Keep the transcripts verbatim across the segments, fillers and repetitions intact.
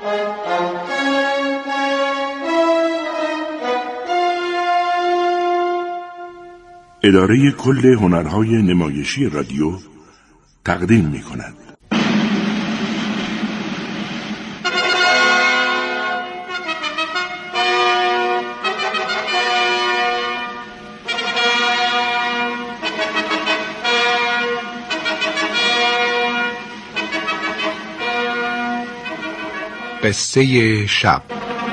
اداره کل هنرهای نمایشی رادیو تقدیم می کند. قصه شب.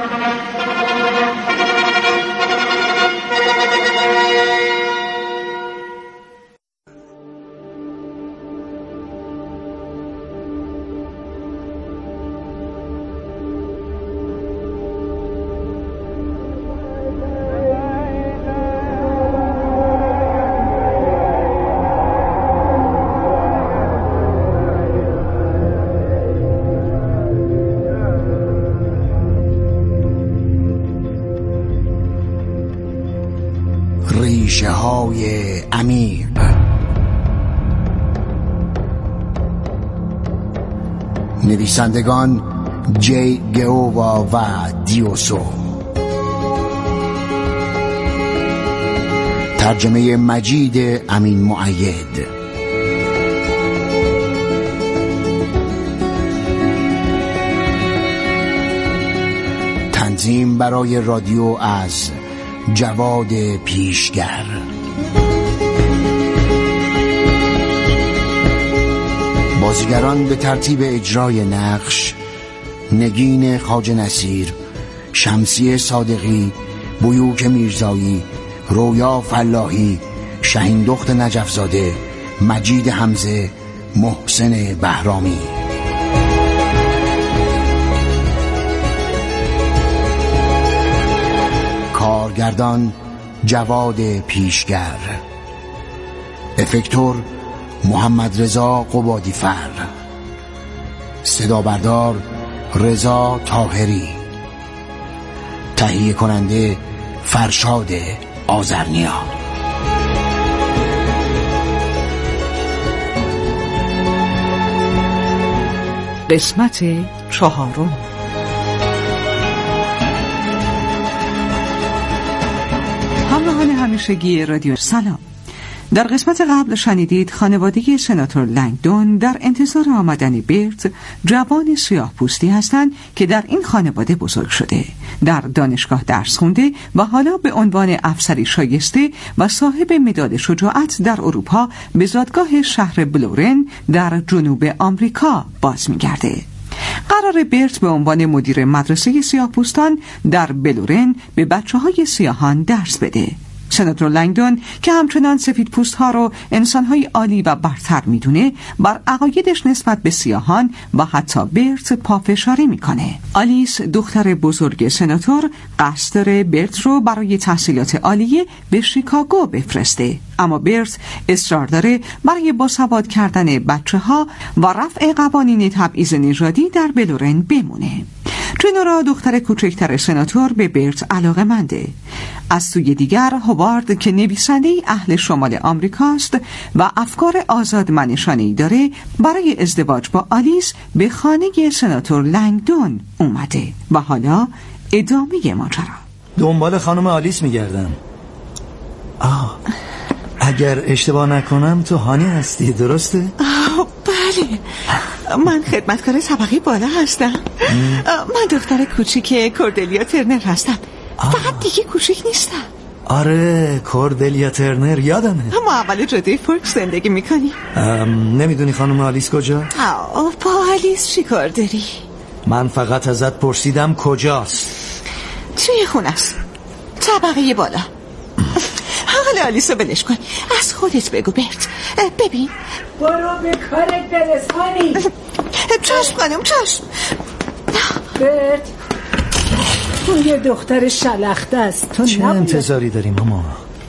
ریشه های عمیق. نویسندگان جی گئووا و دیوسو. ترجمه مجید امین مؤید. تنظیم برای رادیو از جواد پیشگر. بازیگران به ترتیب اجرای نقش: نگین خواجه نصیر، شمسی صادقی، بیوک میرزایی، رویا فلاحی، شهین دخت نجفزاده، مجید حمزه، محسن بهرامی. کارگردان جواد پیشگر. افکتور محمد رضا قبادی فر. صدا بردار رضا طاهری. تهیه کننده فرشاد آذرنیا. قسمت چهارم. همراهان همیشگی رادیو سلام. در قسمت قبل شنیدید خانواده سناتور لنگدون در انتظار آمدن برت، جوان سیاه پوستی هستند که در این خانواده بزرگ شده، در دانشگاه درس خونده و حالا به عنوان افسری شایسته و صاحب مدال شجاعت در اروپا به زادگاه شهر بلورن در جنوب آمریکا باز می‌گرده. قرار برت به عنوان مدیر مدرسه سیاه‌پوستان در بلورن به بچه‌های سیاهان درس بده. سناتور لنگدون که همچنان سفید پوست ها رو انسان های عالی و برتر میدونه، بر عقایدش نسبت به سیاهان و حتی برت پافشاری میکنه. آلیس دختر بزرگ سناتور قصد داره برت رو برای تحصیلات عالیه به شیکاگو بفرسته، اما برت اصرار داره برای باسواد کردن بچه ها و رفع قوانین تبعیض نژادی در بلورن بمونه. جنورا دختر کوچکتر سناتور به برت علاقه‌منده. از سوی دیگر هوارد که نویسنده اهل شمال آمریکاست و افکار آزادمنشانه‌ای داره، برای ازدواج با آلیس به خانه سناتور لنگدون اومده و حالا ادامه ماجرا. دنبال خانم آلیس میگردم. آه اگر اشتباه نکنم تو هانی هستی، درسته؟ آه بله، من خدمتکار طبقه بالا هستم. من دختر کوچیک کوردلیا ترنر هستم. آه. فقط دیگه کوچیک نیستم. آره کوردلیا ترنر یادمه. ما اول جاده فورک زندگی میکنی. نمیدونی خانم آلیس کجا؟ آه با آلیس چی کار داری؟ من فقط ازت پرسیدم کجاست. توی خونه است، طبقه بالا. حالا آلیسو بلش کن، از خودت بگو برت. ببین برو به کارت برسانی. چشم خانم چشم. برت اون یه دختر شلخته است، تو چه انتظاری داری ماما؟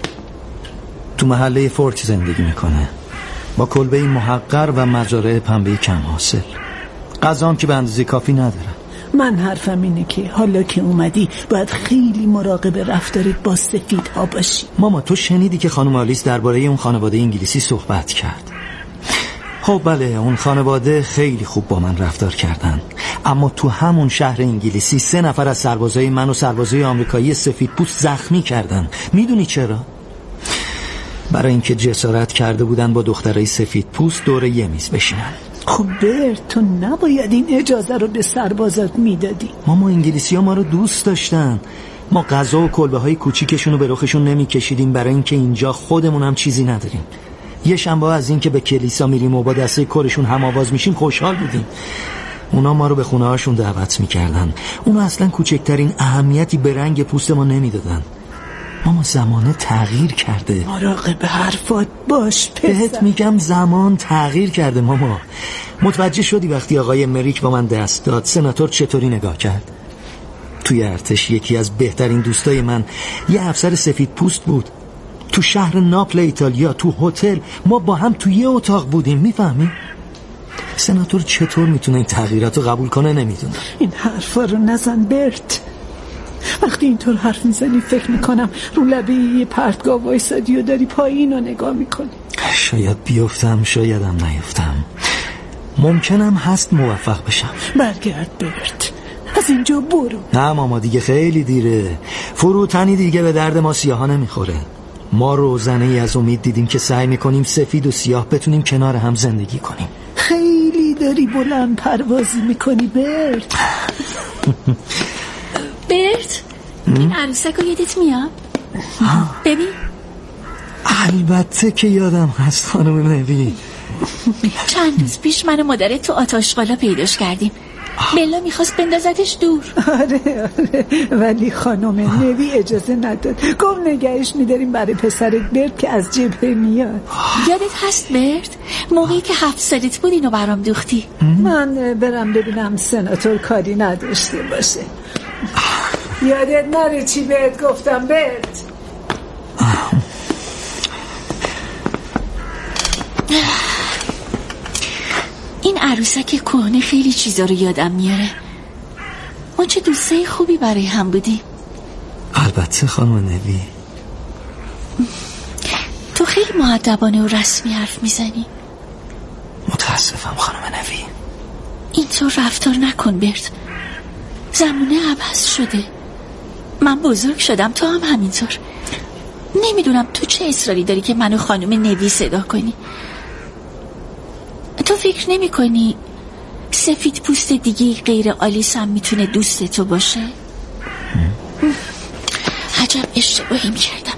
تو محله فورک زندگی میکنه با کلبه محقر و مزارع پنبه کم حاصل. غذام که به اندازه کافی ندارم. من حرفم اینه که حالا که اومدی باید خیلی مراقب رفتارت با سفیدها باشی. ماما تو شنیدی که خانم آلیس درباره اون خانواده انگلیسی صحبت کرد؟ خب بله، اون خانواده خیلی خوب با من رفتار کردن، اما تو همون شهر انگلیسی سه نفر از سربازای من و سربازای آمریکایی سفیدپوست زخمی کردن. میدونی چرا؟ برای اینکه جسارت کرده بودن با دخترای سفیدپوست دور یه میز بشینن. خب برت، تو نباید این اجازه رو به سربازات میدادی. ماما انگلیسی ها ما رو دوست داشتن. ما غذا و کلبه های کوچیکشون رو به رخشون نمی کشیدیم برای اینکه اینجا خودمون هم چیزی نداریم. یه شنبه از این که به کلیسا میریم و با دسته کارشون هم آواز میشیم خوشحال بودیم. اونا ما رو به خونه هاشون دعوت میکردن. اونا اصلا کوچکترین اهمیتی به رنگ پوست ما نمیدادن. ماما زمانه تغییر کرده. مراقب حرفات باش پسر. بهت میگم زمان تغییر کرده ماما. متوجه شدی وقتی آقای مریک با من دست داد سناتور چطوری نگاه کرد؟ توی ارتش یکی از بهترین دوستای من یه افسر سفید پوست بود. تو شهر ناپل ایتالیا تو هتل ما با هم تو یه اتاق بودیم. میفهمی؟ سناتور چطور میتونه این تغییرات رو قبول کنه نمیدونم. این حرفا رو نزن برت. وقتی اینطور حرف میزنی فکر میکنم رو لبه یه پرتگاه وایسادی و داری پایین رو نگاه میکنی. شاید بیفتم شایدم نیفتم. ممکنم هست موفق بشم. برگرد برت، از اینجا برو. نه ماما دیگه خیلی دیره. فروتنی دیگه به درد ما سیاها نمیخوره. ما روزنه ای از امید دیدیم که سعی میکنیم سفید و سیاه بتونیم کنار هم زندگی کنیم. خیلی داری بلند پروازی میکنی برت. برت، این عروسک رو یادت میاد؟ ببین. البته که یادم هست خانم نوی. چند روز پیش من و مادرت تو آتاشقالا پیداش کردیم. بلا میخواست بندازتش دور. آره آره، ولی خانم نوی اجازه نداد. گفت نگهش میداریم برای پسرت برت که از جبهه میاد. یادت هست برت؟ موقعی که هفت سالت بود اینو برام دوختی. من برم ببینم سناتور کاری نداشته باشه. یادت نره چی بهت گفتم برت؟ این عروسک کهنه خیلی چیزا رو یادم میاره. ما چه دوستای خوبی برای هم بودیم. البته خانم نوی. تو خیلی مؤدبانه و رسمی حرف میزنی. متاسفم خانم نوی. اینطور رفتار نکن برت. زمانه عوض شده. من بزرگ شدم، تو هم همینطور. نمیدونم تو چه اصراری داری که منو خانم نوی صدا کنی. تو فکر نمی کنی سفید پوست دیگه غیر آلیس هم میتونه دوست تو باشه؟ عجب اشتباهی میکردم.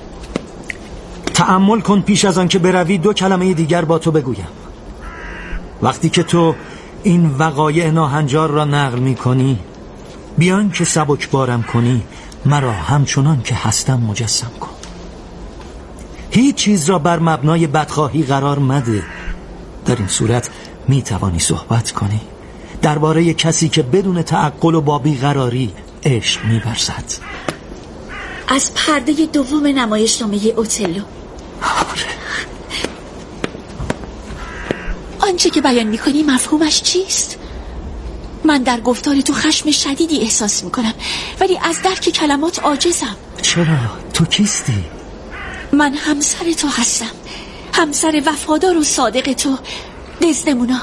تأمل کن پیش از آن که بروی دو کلمه دیگر با تو بگویم. وقتی که تو این وقایع ناهنجار را نقل میکنی، بیان که سبک بارم کنی، مرا همچنان که هستم مجسم کن. هیچ چیز را بر مبنای بدخواهی قرار مده. در این صورت می توانی صحبت کنی درباره کسی که بدون تعقل و با بیقراری عشق می ورزد. از پرده دوم نمایشنامه اوتلو. آنچه که بیان می کنی مفهومش چیست؟ من در گفتار تو خشم شدیدی احساس می کنم، ولی از درک کلمات عاجزم. چرا؟ تو کیستی؟ من همسر تو هستم، همسر وفادار و صادق تو، دزدمونا.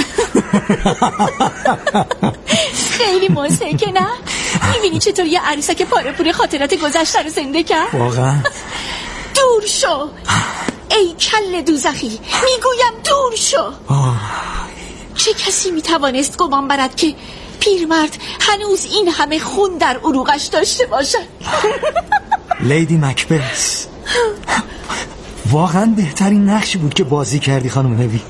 خیلی مضحکه نه؟ میبینی چطور یه عروسک پاره پوره خاطرات گذشته رو زنده کرد؟ واقعا؟ دور شو ای کل دوزخی، میگویم دور شو. چه کسی میتوانست گمان برد که پیرمرد هنوز این همه خون در عروقش داشته باشد؟ لیدی مکبث، واقعا بهترین نقشی بود که بازی کردی خانم نوی.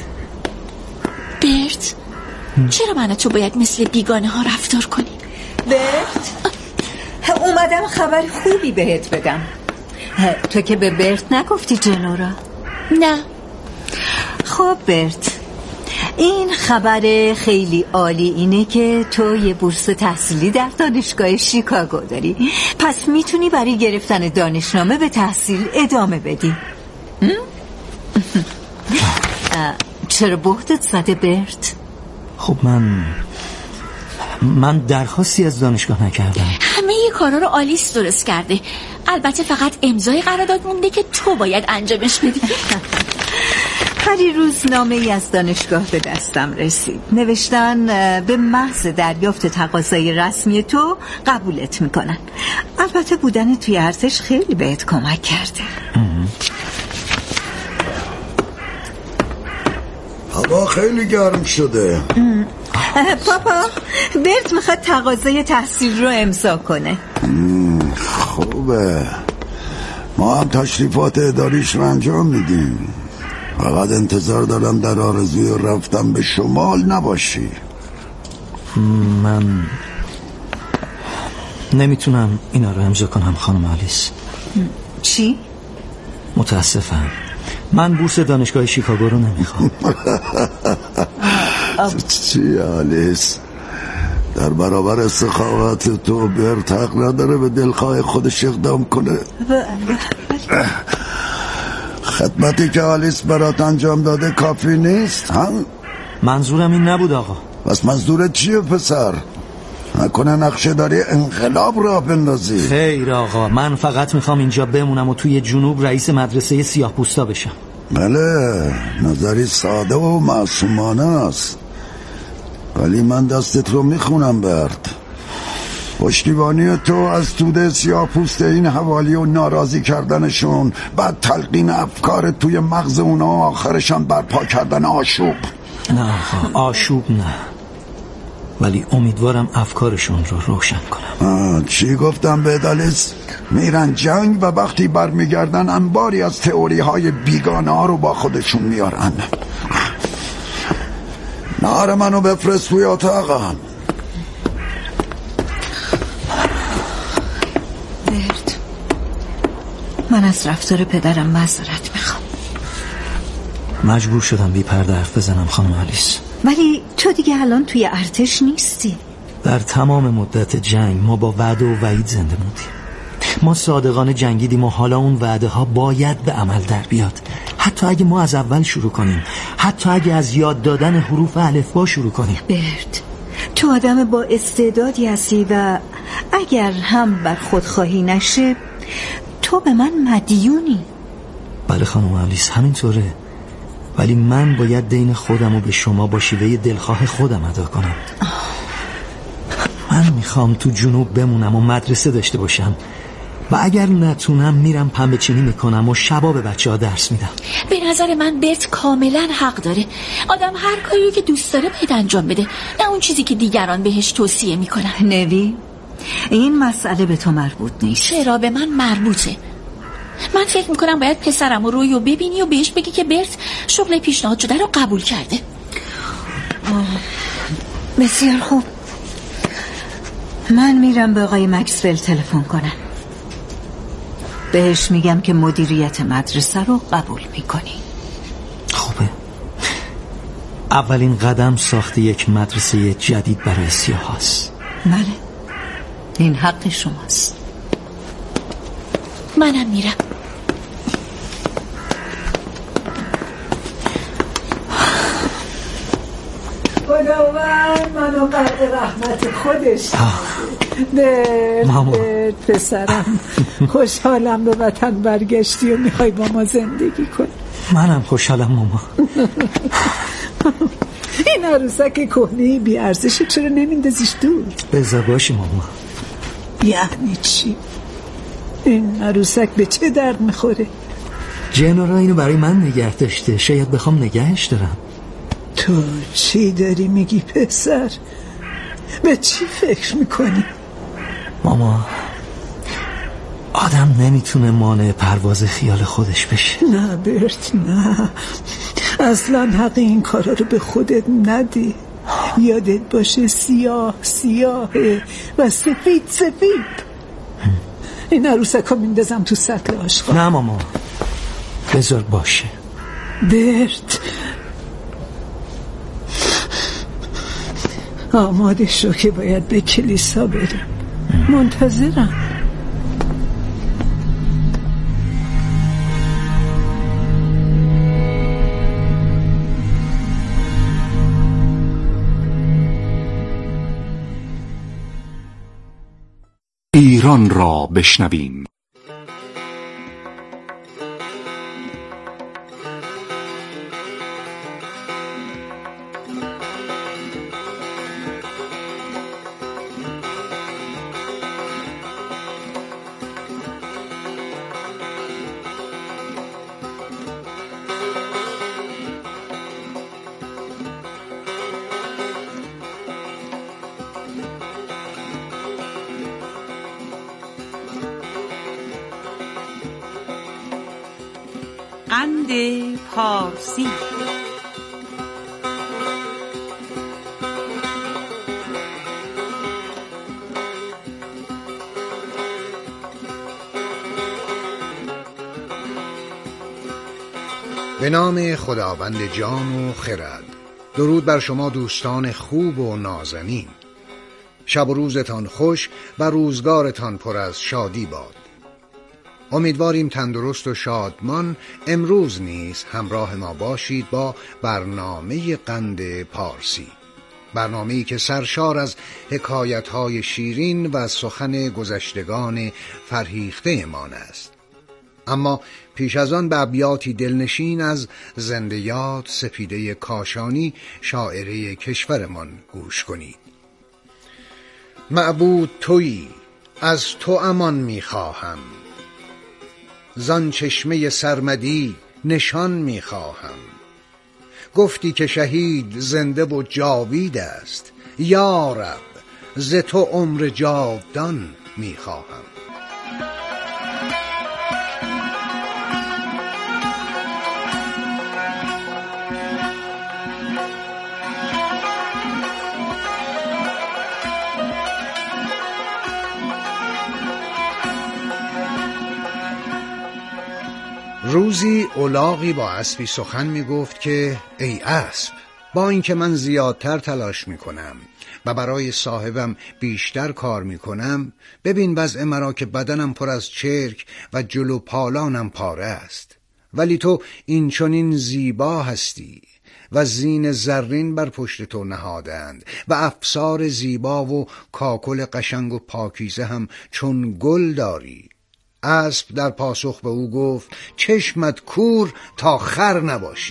برت، چرا من تو باید مثل بیگانه ها رفتار کنی؟ برت، اومدم خبر خوبی بهت بدم. تو که به برت نگفتی جنورا؟ نه. خب برت، این خبر خیلی عالی اینه که تو یه بورس تحصیلی در دانشگاه شیکاگو داری، پس میتونی برای گرفتن دانشنامه به تحصیل ادامه بدی. چرا بهتت زده برت؟ خب من من درخواستی از دانشگاه نکردم. همه ی کارا رو آلیس درست کرده، البته فقط امضای قرارداد مونده که تو باید انجامش بدی. پری روز نامه ای از دانشگاه به دستم رسید. نوشتن به محض دریافت تقاضای رسمی تو قبولت میکنن. البته بودن توی ارتش خیلی بهت کمک کرده. هوا خیلی گرم شده. پاپا برت میخواد تقاضای تحصیل رو امضا کنه. خوبه، ما هم تشریفات اداریش رو انجام میدیم. فقط انتظار دارم در آرزوی رفتن به شمال نباشی. من نمیتونم اینا رو امضا کنم خانم آلیس. چی؟ متاسفم، من بورس دانشگاه شیکاگو رو نمیخوام. چی آلیس؟ در برابر سخاوت تو برت حق نداره به دلخواه خودش اقدام کنه. خدمتی که آلیس برات انجام داده کافی نیست هم؟ منظورم این نبود آقا. بس منظورت چیه پسر؟ نکنه نقشه داری انقلاب را بندازی؟ خیر آقا، من فقط میخوام اینجا بمونم و توی جنوب رئیس مدرسه سیاه پوستا بشم. بله، نظری ساده و معصومانه است، ولی من دستت رو میخونم برد. پشتیبانی تو از توده سیاه پوست این حوالی و ناراضی کردنشون، بعد تلقین افکار توی مغز اونا، آخرشان برپا کردن آشوب. نه آشوب نه، ولی امیدوارم افکارشون رو روشن کنم. چی گفتم به دالیس؟ میرن جنگ و وقتی برمیگردن انباری از تئوری های بیگانه ها رو با خودشون میارن. نهار منو بفرست توی اتاقم. برد، من از رفتار پدرم معذرت میخوام. مجبور شدم بی پرده حرف بزنم خانم آلیس. ولی تو دیگه الان توی ارتش نیستی. در تمام مدت جنگ ما با وعده و وعید زنده موندیم. ما صادقانه جنگیدیم و حالا اون وعده ها باید به عمل در بیاد. حتی اگه ما از اول شروع کنیم، حتی اگه از یاد دادن حروف الفبا شروع کنیم. برد، تو آدم با استعدادی هستی و اگر هم بر خودخواهی نشه تو به من مدیونی. بله خانم آلیس همینطوره، ولی من باید دین خودم رو به شما با شیوه دلخواه خودم ادا کنم. من میخوام تو جنوب بمونم و مدرسه داشته باشم و اگر نتونم میرم پنبه چینی میکنم و شبا به بچه ها درس میدم. به نظر من برت کاملا حق داره. آدم هر کاری رو که دوست داره باید انجام بده، نه اون چیزی که دیگران بهش توصیه میکنن. نوی، این مسئله به تو مربوط نیست. چرا به من مربوطه؟ من فکر میکنم باید پسرم رو روی و ببینی و بهش بگی که برت شغل پیشنهاد شده رو قبول کرده. بسیار خوب، من میرم به آقای مکسول تلفن کنم. بهش میگم که مدیریت مدرسه رو قبول میکنی. خوبه. اولین قدم ساخت یک مدرسه جدید برای سیاه هست. بله، این حق شماست. منم میرم. خداوند منو غرق رحمت خودش. برد برد پسرم، خوشحالم به وطن برگشتی و میخوای با ما زندگی کنی. منم خوشحالم ماما. این عروسک کهنه بی ارزشه چرا نمیندازیش دور؟ بذار باشه ماما. یعنی چی؟ این عروسک به چه درد میخوره؟ جنرال اینو برای من نگه داشته، شاید بخوام نگهش دارم. تو چی داری میگی پسر؟ به چی فکر میکنی؟ ماما، آدم نمیتونه مانع پرواز خیال خودش بشه. نه برت، نه، اصلا حق این کارا رو به خودت ندی. یادت باشه سیاه سیاهه و سفید سفید. این عروسک ها میندازم تو سطل آشغال. نه ماما، بذار باشه. برت، آماده شو که باید به کلیسا بریم. منتظرم. ایران را بشنویم. قند پارسی. به نام خداوند جان و خرد. درود بر شما دوستان خوب و نازنین. شب و روزتان خوش و روزگارتان پر از شادی باد. امیدواریم تندرست و شادمان امروز نیز همراه ما باشید با برنامه قند پارسی، برنامه‌ای که سرشار از حکایت‌های شیرین و سخن گذشتگان فرهیخته مان است. اما پیش از آن به ابیاتی دلنشین از زنده یاد سپیده کاشانی، شاعره کشورمان گوش کنید. معبود تویی، از تو امان می‌خواهم، زان چشمه سرمدی نشان می‌خواهم. گفتی که شهید زنده و جاوید است، یا رب ز تو عمر جاودان می‌خواهم. روزی الاغی با اسبی سخن می گفت که ای اسب، با اینکه من زیادتر تلاش می کنم و برای صاحبم بیشتر کار می کنم، ببین وضع مرا که بدنم پر از چرک و جلو پالانم پاره است، ولی تو این چنین زیبا هستی و زین زرین بر پشت تو نهادند و افسار زیبا و کاکل قشنگ و پاکیزه هم چون گل داری. اسب در پاسخ به او گفت چشمت کور تا خر نباشی.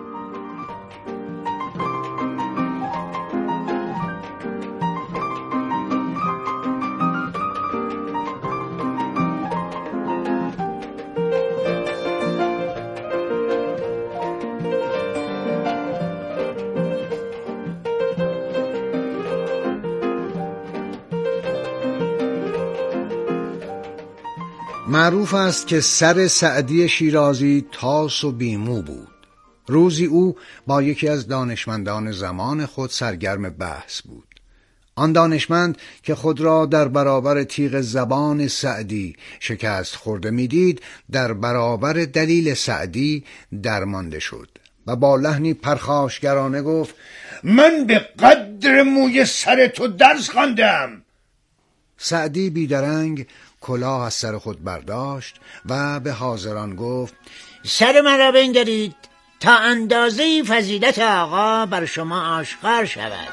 معروف است که سر سعدی شیرازی تاس و بیمو بود. روزی او با یکی از دانشمندان زمان خود سرگرم بحث بود. آن دانشمند که خود را در برابر تیغ زبان سعدی شکست خورده میدید، در برابر دلیل سعدی درمانده شد و با لحنی پرخاشگرانه گفت من به قدر موی سر تو درس خواندم. سعدی بیدرنگ کلاه از سر خود برداشت و به حاضران گفت سر من را بنگرید تا اندازه فضیلت آقا بر شما آشکار شود.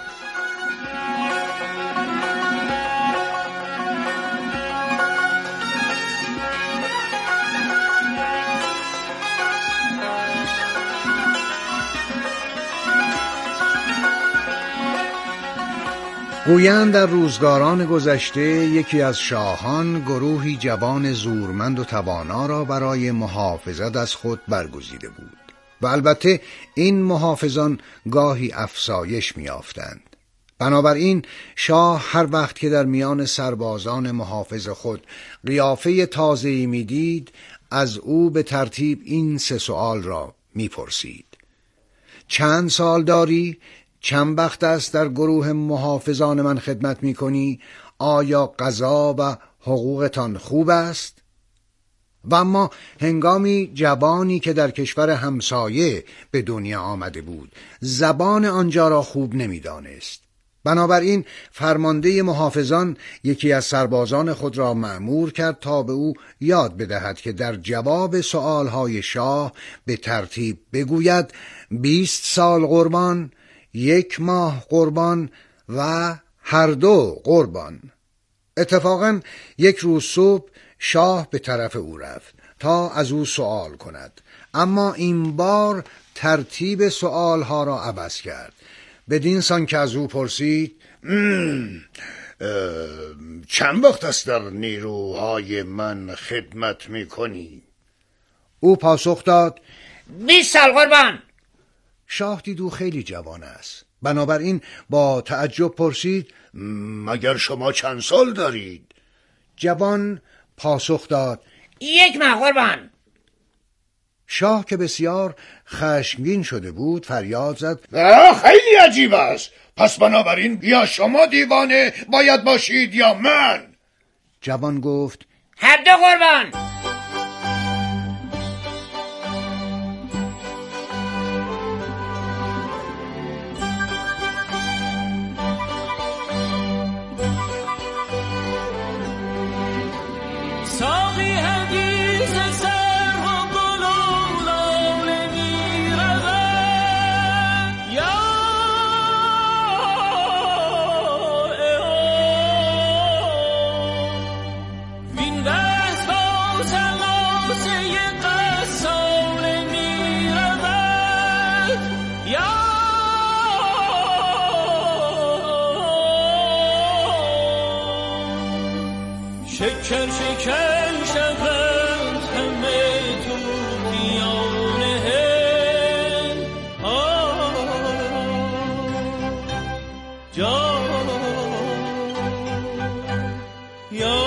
گویند در روزگاران گذشته یکی از شاهان گروهی جوان زورمند و توانا را برای محافظت از خود برگزیده بود و البته این محافظان گاهی افزایش می‌یافتند. بنابراین شاه هر وقت که در میان سربازان محافظ خود قیافه تازه‌ای می‌دید، از او به ترتیب این سه سؤال را می‌پرسید: چند سال داری؟ چند وقت است در گروه محافظان من خدمت می کنی؟ آیا قضا و حقوقتان خوب است؟ و اما هنگامی جوانی که در کشور همسایه به دنیا آمده بود زبان آنجا را خوب نمی دانست. بنابراین فرمانده محافظان یکی از سربازان خود را مأمور کرد تا به او یاد بدهد که در جواب سؤالهای شاه به ترتیب بگوید بیست سال قربان، یک ماه قربان و هر دو قربان. اتفاقا یک روز صبح شاه به طرف او رفت تا از او سؤال کند، اما این بار ترتیب سؤالها را عوض کرد. بدین سان که از او پرسید چند وقت است در نیروهای من خدمت میکنی؟ او پاسخ داد بیست سال قربان. شاه دید او خیلی جوان است، بنابراین با تعجب پرسید مگر شما چند سال دارید؟ جوان پاسخ داد یک ماه قربان. شاه که بسیار خشمگین شده بود فریاد زد: خیلی عجیب است. پس بنابراین یا شما دیوانه باید باشید یا من. جوان گفت: هر دو قربان. شکر شکر شود همه تو میانه جا یا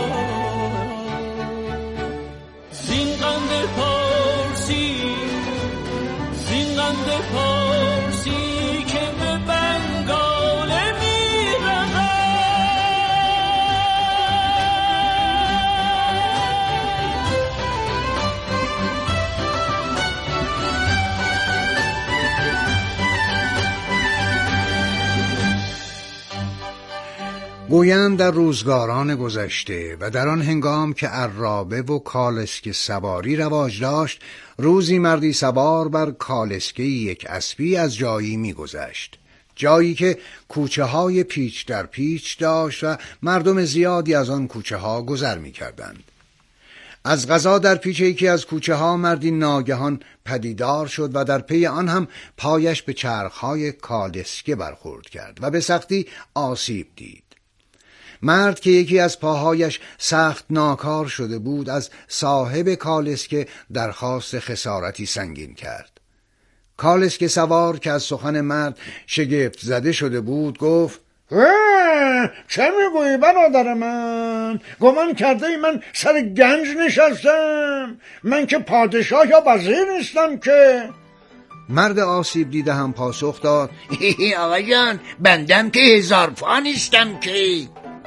زین قند پارسی زین قند پارسی که به بنگال میرود. گویند در روزگاران گذشته و در آن هنگام که عرابه و کالسکه سواری رواج داشت، روزی مردی سوار بر کالسکه یک اسبی از جایی می‌گذشت، جایی که کوچه های پیچ در پیچ داشت و مردم زیادی از آن کوچه ها گذر می‌کردند. از قضا در پیچ یکی از کوچه ها مردی ناگهان پدیدار شد و در پی آن هم پایش به چرخهای کالسکه برخورد کرد و به سختی آسیب دید. مرد که یکی از پاهایش سخت ناکار شده بود از صاحب کالسکه درخواست خسارتی سنگین کرد. کالسکه سوار که از سخن مرد شگفت زده شده بود گفت: چه میگویی برادر من؟ گمان کرده ای من سر گنج نشستم؟ من که پادشاه یا وزیر نیستم که. مرد آسیب دیده هم پاسخ داد: آقا جان، بندم که هزار پا نیستم که.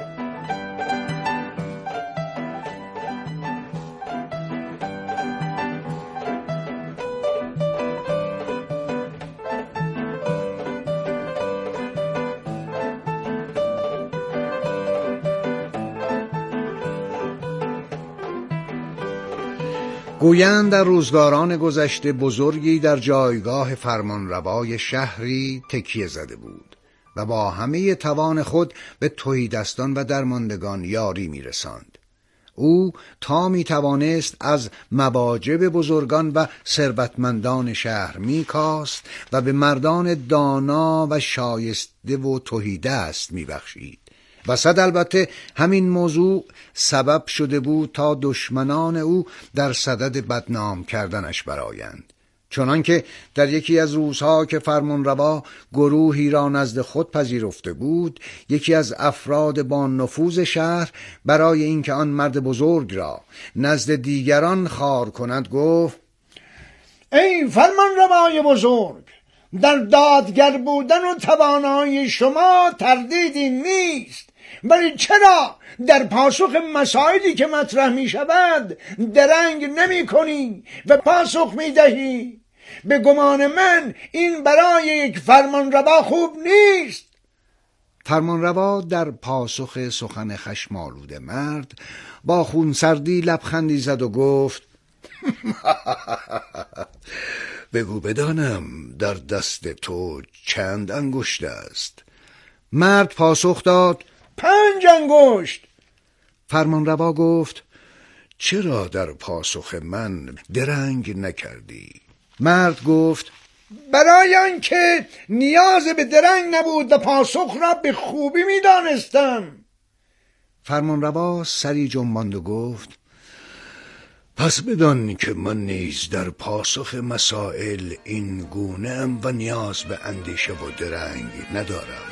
گویند در روزگاران گذشته بزرگی در جایگاه فرمانروای شهری تکیه زده بود و با همه توان خود به تهیدستان و درماندگان یاری می‌رساند. او تا می‌توانست از مواجب بزرگان و ثروتمندان شهر می‌کاست و به مردان دانا و شایسته و تهیدست می‌بخشید. و صد البته همین موضوع سبب شده بود تا دشمنان او در صدد بدنام کردنش برآیند، چنانکه در یکی از روزها که فرمانروا گروهی را نزد خود پذیرفته بود، یکی از افراد با نفوذ شهر برای اینکه آن مرد بزرگ را نزد دیگران خوار کند گفت: ای فرمانروای بزرگ، در دادگر بودن و توانایی شما تردیدی نیست، ولی چرا در پاسخ مسائلی که مطرح می شود درنگ نمی کنی و پاسخ می دهی؟ به گمان من این برای یک فرمانروا خوب نیست. فرمانروا در پاسخ سخن خشمالود مرد با خونسردی لبخندی زد و گفت: بگو بدانم در دست تو چند انگشت است؟ مرد پاسخ داد: پنج انگشت. فرمانروا گفت: چرا در پاسخ من درنگ نکردی؟ مرد گفت: برای آنکه نیاز به درنگ نبود و پاسخ را به خوبی می دانستم. فرمانروا سری جنباند و گفت: پس بدان که من نیز در پاسخ مسائل این گونه ام و نیاز به اندیشه و درنگ ندارم.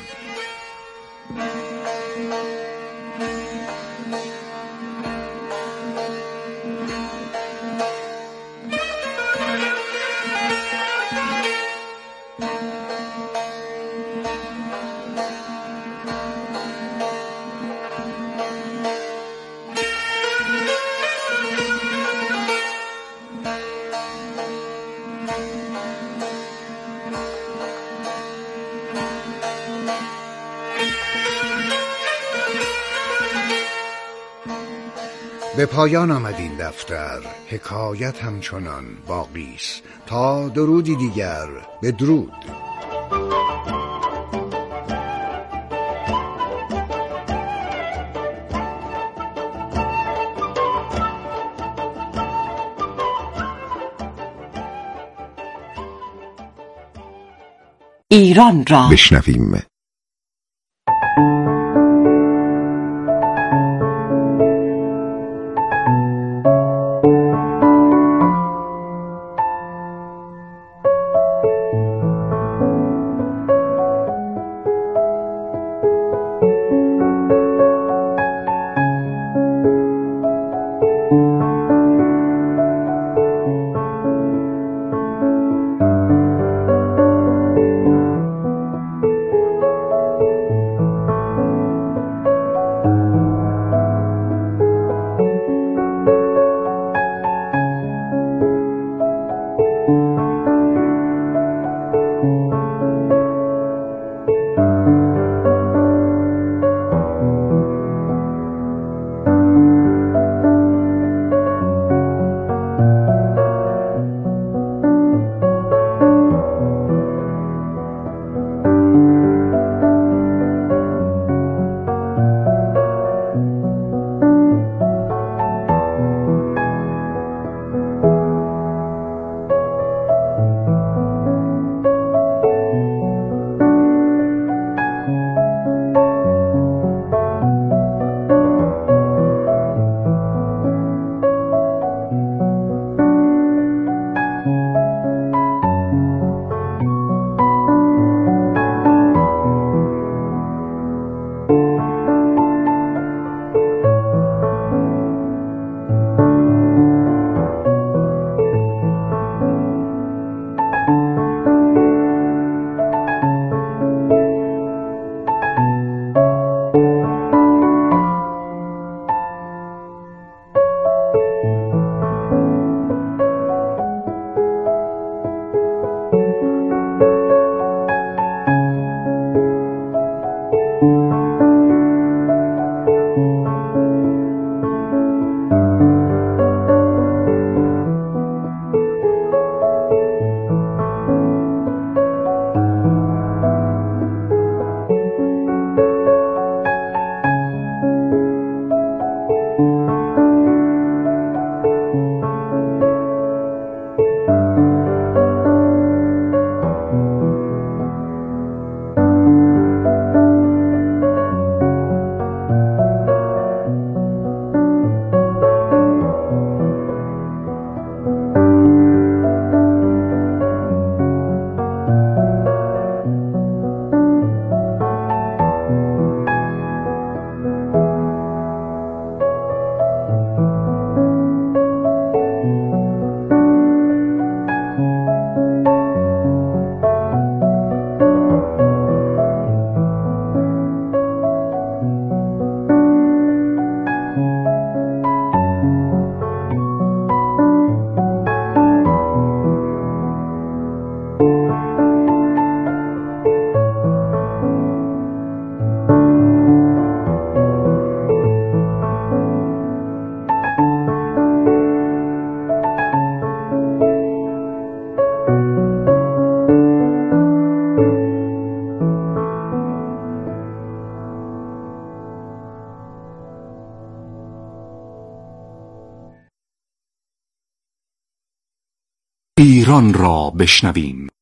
به پایان آمد این دفتر، حکایت همچنان باقی است. تا درودی دیگر، بدرود. ایران را بشنویم. ایران را بشنویم.